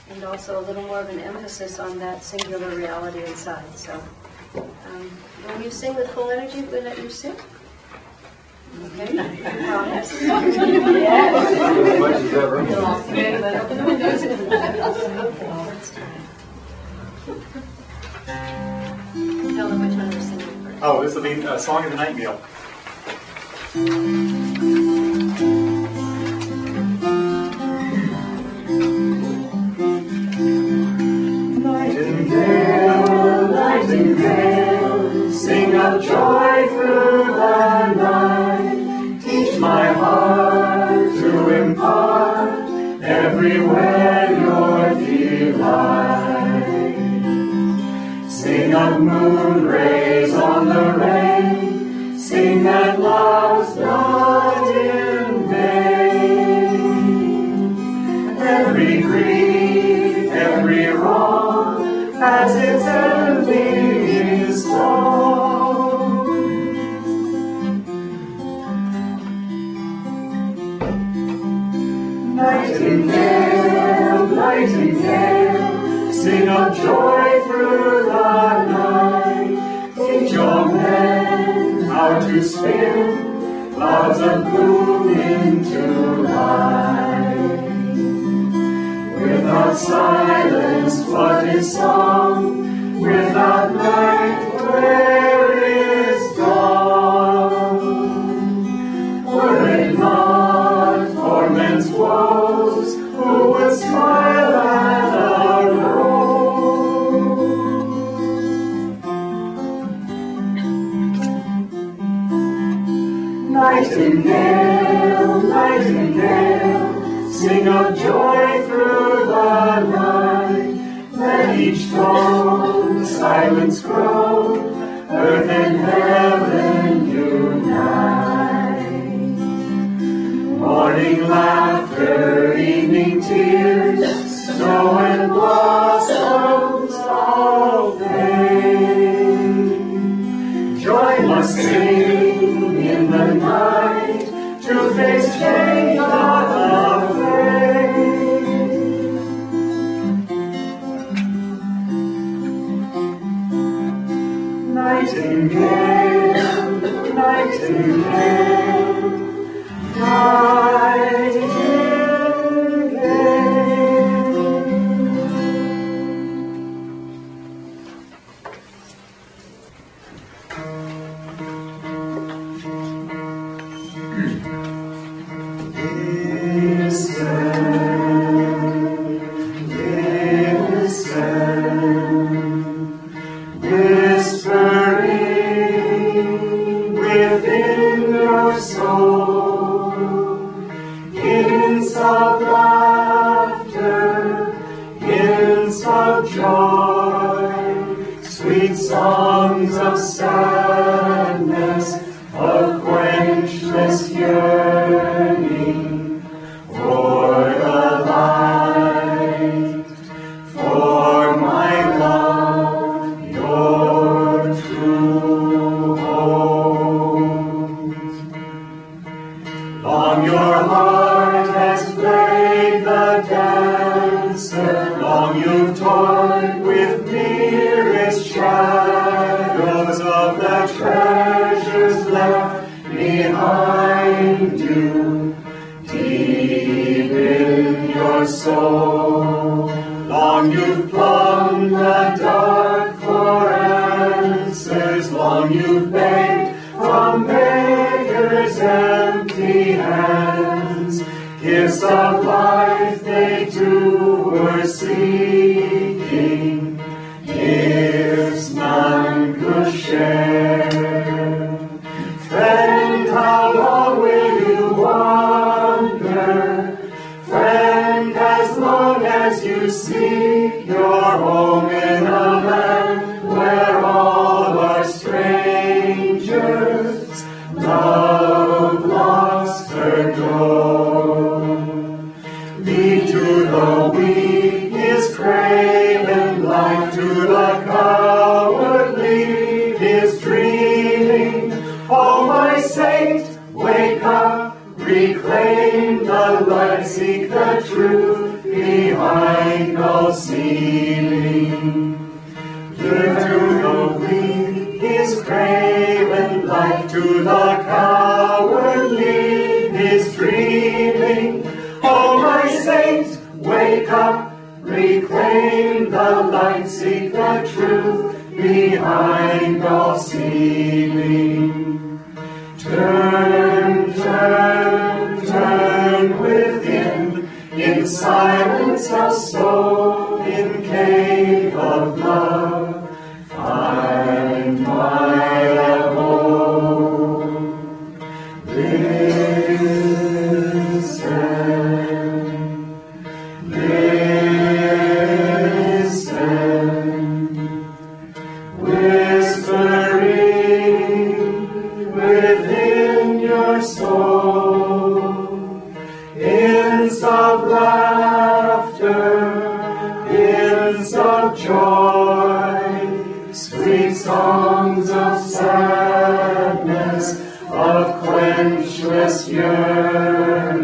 and also a little more of an emphasis on that singular reality inside. So when you sing with full energy, we'll let you sing. Okay? Promise. Yes. Open the windows. Tell them which one we're singing first. Oh, this will be a Song of the Night Meal. Nightingale, nightingale, sing of joy through the night. Teach my heart to impart everywhere your delight. Sing of moon rays on the rain, sing that love's not in vain. Every grief, every wrong has its ending song. Nightingale, nightingale, sing of joy through the night. Teach your men how to spin clouds of gloom into light. Without silence, what is song? Without night, where is dawn? Were it not for men's woes, who would smile at our rose? Nightingale, nightingale, sing of joy through the night. Let each tone silence grow, earth and heaven unite. Morning laughter, evening tears, snow and blossoms all fade. Joy must sing in the night, to face change not afraid. Nightingale, nightingale, nightingale. Whispering within your soul, hints of laughter, hints of joy, sweet songs of sadness, of quenchless yearning for the light, for my love, your true home. Long your heart has played the dancer, long you've toyed with merest shadows of the treasures left behind you, deep in your soul. Long you've plumbed the dark for answers, long you've begged from beggars' empty hands. Gifts of life they too were seeking, gifts none could share. Friend, how long will you wander? Friend, as long as you seek your home in a land where all are strangers, love lost her door. Leave to the weak his craven life, to the cowardly his dreaming. Oh, my saint, wake up, reclaim the light, seek the truth behind all seeming. Give to the weak his craven life, to the cowardly his dreaming. Oh, my saints, wake up, reclaim the light, seek the truth behind all seeming. Turn, turn, turn within, in silence of soul, in cave of love, find my abode. Listen, listen, whispering within your soul, hymns of laughter, hymns of joy, sweet songs of sadness, of quenchless yearning.